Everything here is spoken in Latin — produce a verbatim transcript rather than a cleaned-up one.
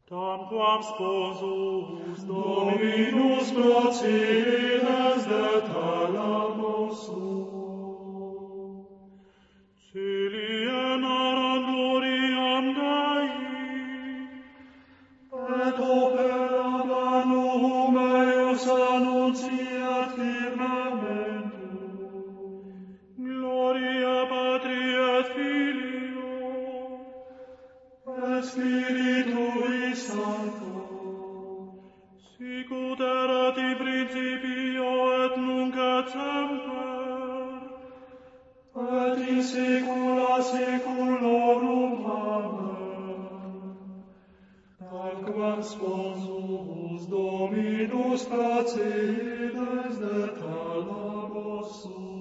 Tamquam sposus Dominus procedes de talamos suo. Celia narrant gloriam Dei, Et opera manum eius annunciat firmamentum. Gloria Patri et Filio, Et Spiritui Sancto, sicut erat in principio et nunc et semper, et in saecula saeculorum. Amen. Tanquam sposus Dominus procedes de talamos suo.